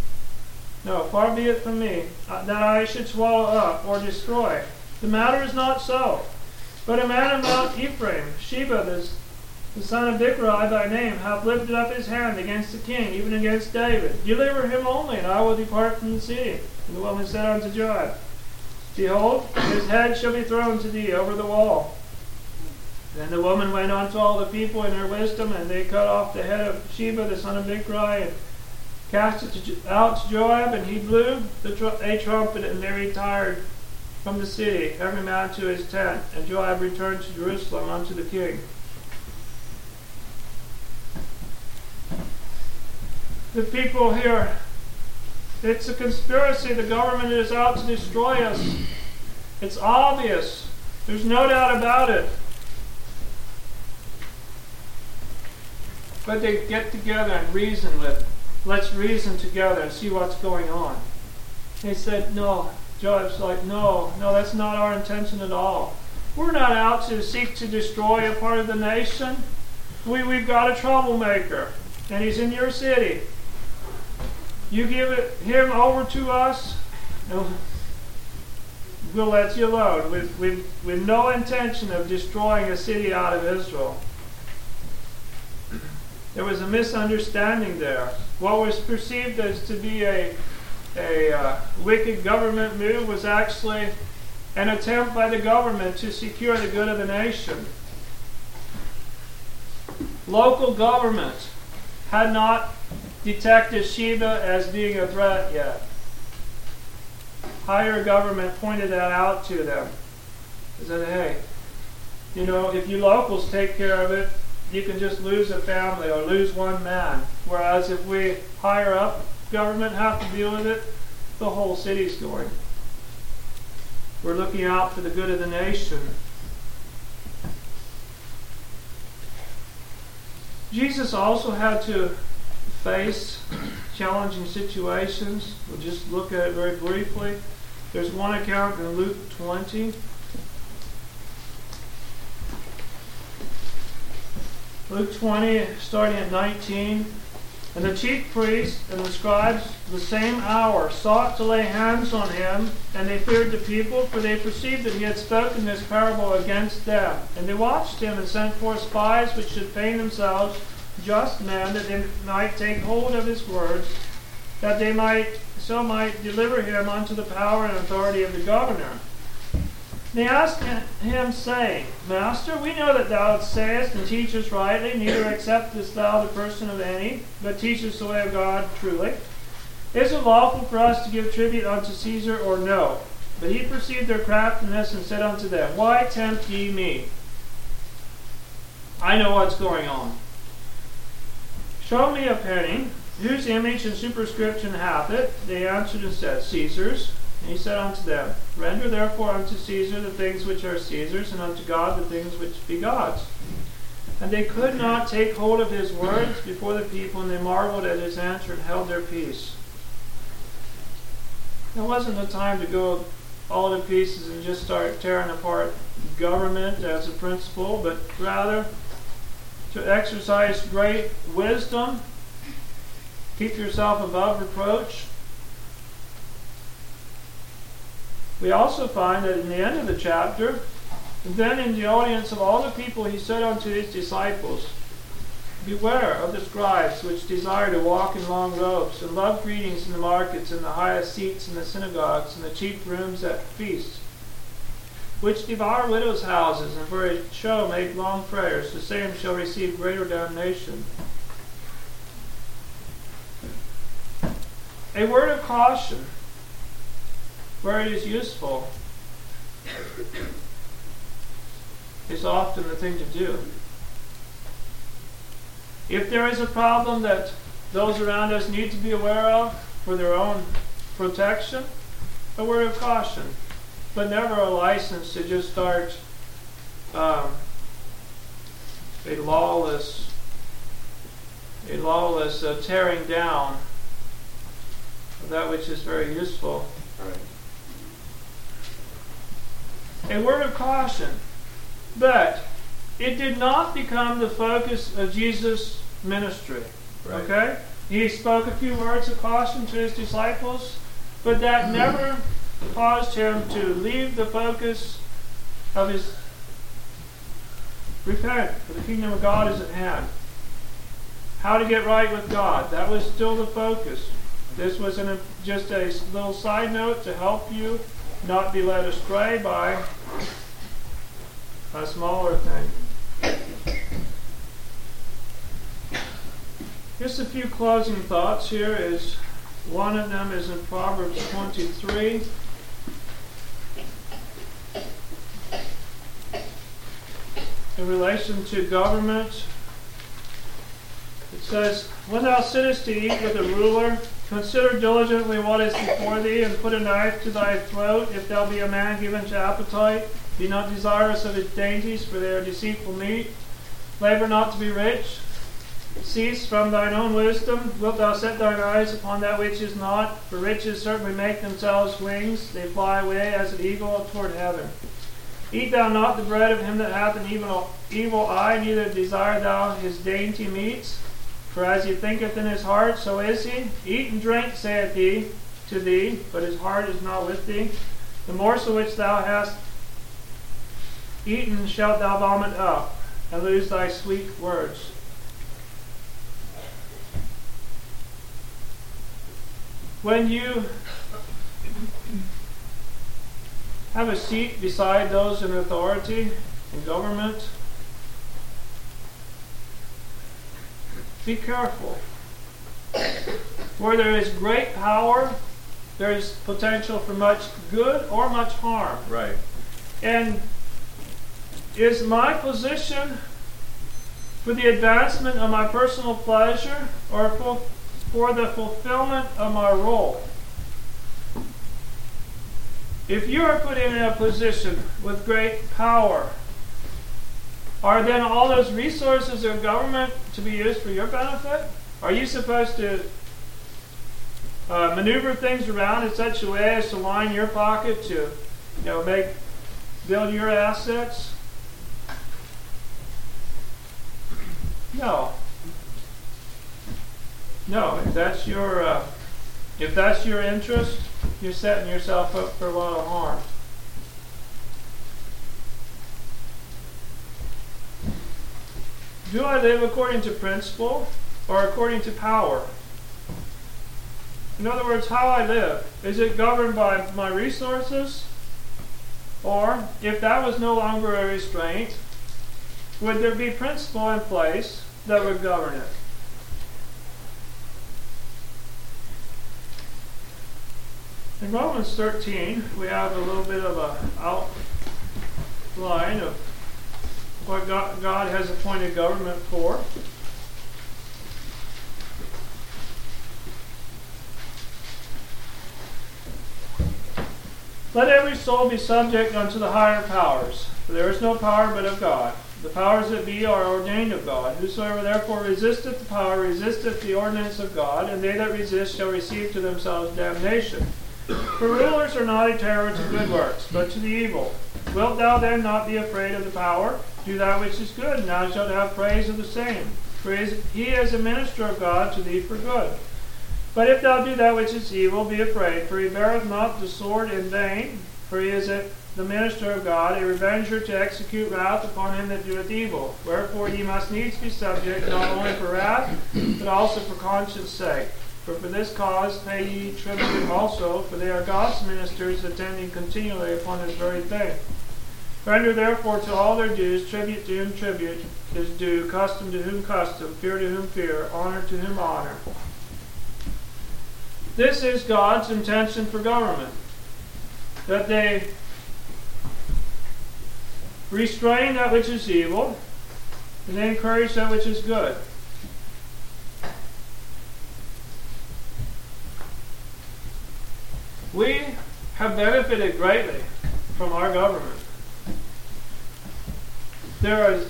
that I should swallow up or destroy. The matter is not so. But a man of Mount Ephraim, Sheba, the son of Bichri by name, hath lifted up his hand against the king, even against David. Deliver him only, and I will depart from the city. And the woman said unto Joab, Behold, his head shall be thrown to thee over the wall. Then the woman went unto all the people in her wisdom, and they cut off the head of Sheba, the son of Bichri, and cast it out to Joab, and he blew a trumpet, and they retired from the city, every man to his tent. And Joab returned to Jerusalem unto the king. The people here, it's a conspiracy. The government is out to destroy us. It's obvious. There's no doubt about it. But they get together and reason with, let's reason together and see what's going on. They said, no. Joab's like, no, that's not our intention at all. We're not out to seek to destroy a part of the nation. We've got a troublemaker, and he's in your city. You give him over to us, and we'll let you alone. With no intention of destroying a city out of Israel. There was a misunderstanding there. What was perceived as to be a wicked government move was actually an attempt by the government to secure the good of the nation. Local government had not detected Sheba as being a threat yet. Higher government pointed that out to them. They said, hey, if you locals take care of it, you can just lose a family or lose one man. Whereas if we higher up government have to deal with it, the whole city's going. We're looking out for the good of the nation. Jesus also had to face challenging situations. We'll just look at it very briefly. There's one account in Luke 20. Luke 20, starting at 19. And the chief priests and the scribes the same hour sought to lay hands on him, and they feared the people, for they perceived that he had spoken this parable against them. And they watched him and sent forth spies which should feign themselves just men, that they might take hold of his words, that they might deliver him unto the power and authority of the governor. They asked him, saying, Master, we know that thou sayest and teachest rightly, neither acceptest thou the person of any, but teachest the way of God truly. Is it lawful for us to give tribute unto Caesar, or no? But he perceived their craftiness, and said unto them, Why tempt ye me? I know what's going on. Show me a penny. whose image and superscription hath it? They answered and said, Caesar's. And he said unto them, Render therefore unto Caesar the things which are Caesar's, and unto God the things which be God's. And they could not take hold of his words before the people, and they marveled at his answer and held their peace. It wasn't the time to go all to pieces and just start tearing apart government as a principle, but rather to exercise great wisdom, keep yourself above reproach. We also find that in the end of the chapter, then in the audience of all the people he said unto his disciples, Beware of the scribes which desire to walk in long robes, and love greetings in the markets, and the highest seats in the synagogues, and the chief rooms at feasts, which devour widows' houses, and for a show make long prayers. The same shall receive greater damnation. A word of caution, where it is useful, is often the thing to do. If there is a problem that those around us need to be aware of for their own protection, a word of caution, but never a license to just start a lawless tearing down of that which is very useful. Right. A word of caution, but it did not become the focus of Jesus' ministry. Right. Okay? He spoke a few words of caution to his disciples, but that never caused him to leave the focus of his repent, for the kingdom of God is at hand. How to get right with God. That was still the focus. This was just a little side note to help you not be led astray by a smaller thing. Just a few closing thoughts here. One of them is in Proverbs 23. In relation to government, it says, When thou sittest to eat with a ruler, consider diligently what is before thee, and put a knife to thy throat, if thou be a man given to appetite. Be not desirous of his dainties, for they are deceitful meat. Labor not to be rich. Cease from thine own wisdom. Wilt thou set thine eyes upon that which is not? For riches certainly make themselves wings. They fly away as an eagle toward heaven. Eat thou not the bread of him that hath an evil eye, neither desire thou his dainty meats. For as he thinketh in his heart, so is he. Eat and drink, saith he to thee, but his heart is not with thee. The morsel which thou hast eaten shalt thou vomit up, and lose thy sweet words. When you have a seat beside those in authority in government, be careful. Where there is great power, there is potential for much good or much harm. Right. And is my position for the advancement of my personal pleasure or for the fulfillment of my role? If you are put in a position with great power, are then all those resources of government to be used for your benefit? Are you supposed to maneuver things around in such a way as to line your pocket to, build your assets? No. No. If that's your interest, you're setting yourself up for a lot of harm. Do I live according to principle or according to power? In other words, how I live, is it governed by my resources? Or, if that was no longer a restraint, would there be principle in place that would govern it? In Romans 13, we have a little bit of an outline of what God has appointed government for. Let every soul be subject unto the higher powers, for there is no power but of God. The powers that be are ordained of God. Whosoever therefore resisteth the power resisteth the ordinance of God, and they that resist shall receive to themselves damnation. For rulers are not a terror to good works, but to the evil. Wilt thou then not be afraid of the power? Do that which is good, and thou shalt have praise of the same. For he is a minister of God to thee for good. But if thou do that which is evil, be afraid, for he beareth not the sword in vain, for he is the minister of God, a revenger to execute wrath upon him that doeth evil. Wherefore ye must needs be subject, not only for wrath, but also for conscience sake. For this cause pay ye tribute also, for they are God's ministers, attending continually upon this very thing. Render therefore to all their dues, tribute to whom tribute is due, custom to whom custom, fear to whom fear, honor to whom honor. This is God's intention for government, that they restrain that which is evil, and they encourage that which is good. We have benefited greatly from our government. There is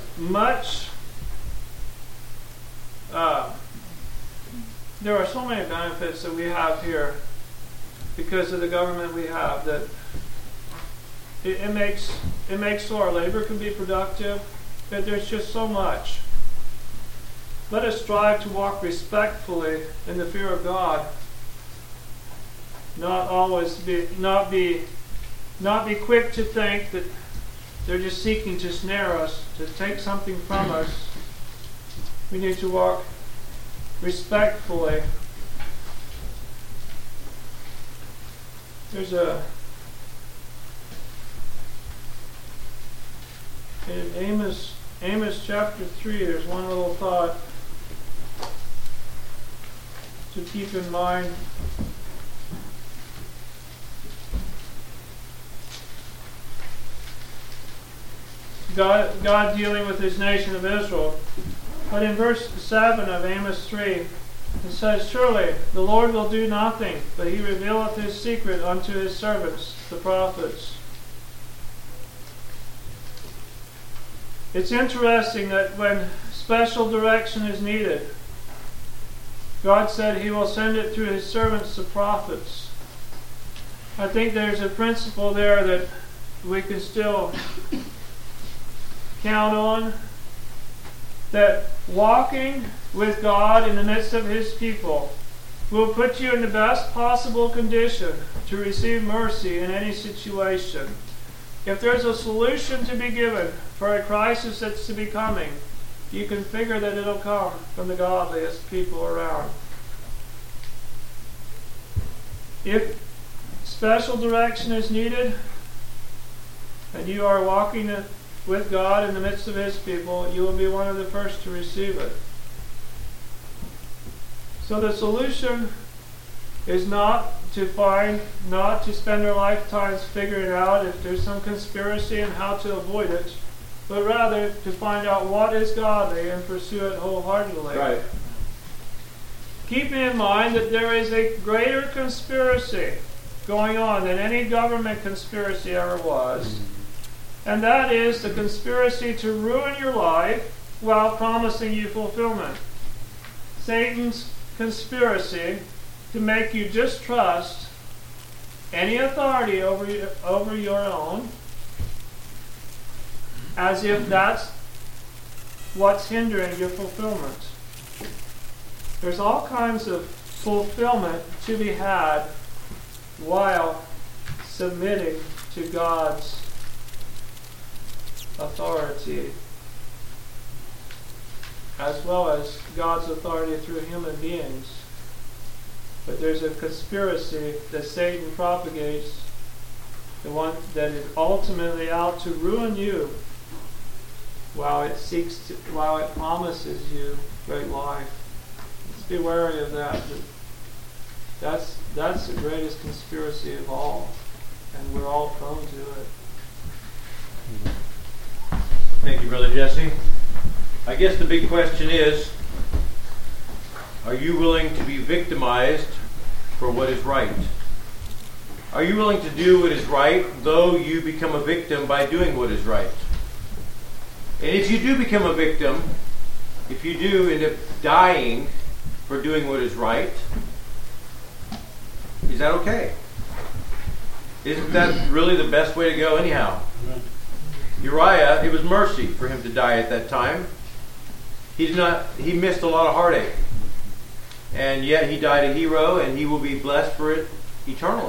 there are so many benefits that we have here because of the government we have, that it makes so our labor can be productive. That there's just so much. Let us strive to walk respectfully in the fear of God. Not be quick to think that they're just seeking to snare us, to take something from us. We need to walk respectfully. There's in Amos chapter 3, there's one little thought to keep in mind. God dealing with his nation of Israel. But in verse 7 of Amos 3, it says, Surely the Lord will do nothing, but he revealeth his secret unto his servants, the prophets. It's interesting that when special direction is needed, God said he will send it through his servants, the prophets. I think there's a principle there that we can still count on, that walking with God in the midst of his people will put you in the best possible condition to receive mercy in any situation. If there's a solution to be given for a crisis that's to be coming, you can figure that it'll come from the godliest people around. If special direction is needed, and you are walking with God in the midst of his people, you will be one of the first to receive it. So the solution is not to spend our lifetimes figuring out if there's some conspiracy and how to avoid it, but rather to find out what is godly and pursue it wholeheartedly. Right. Keeping in mind that there is a greater conspiracy going on than any government conspiracy ever was. And that is the conspiracy to ruin your life while promising you fulfillment. Satan's conspiracy to make you distrust any authority over your own, as if that's what's hindering your fulfillment. There's all kinds of fulfillment to be had while submitting to God's authority, as well as God's authority through human beings. But there's a conspiracy that Satan propagates, the one that is ultimately out to ruin you, while it promises you great life. Let's be wary of that. That's the greatest conspiracy of all, and we're all prone to it. Thank you, Brother Jesse. I guess the big question is, are you willing to be victimized for what is right? Are you willing to do what is right, though you become a victim by doing what is right? And if you do become a victim, if you do end up dying for doing what is right, is that okay? Isn't that really the best way to go anyhow? Uriah, it was mercy for him to die at that time. He missed a lot of heartache. And yet he died a hero, and he will be blessed for it eternally.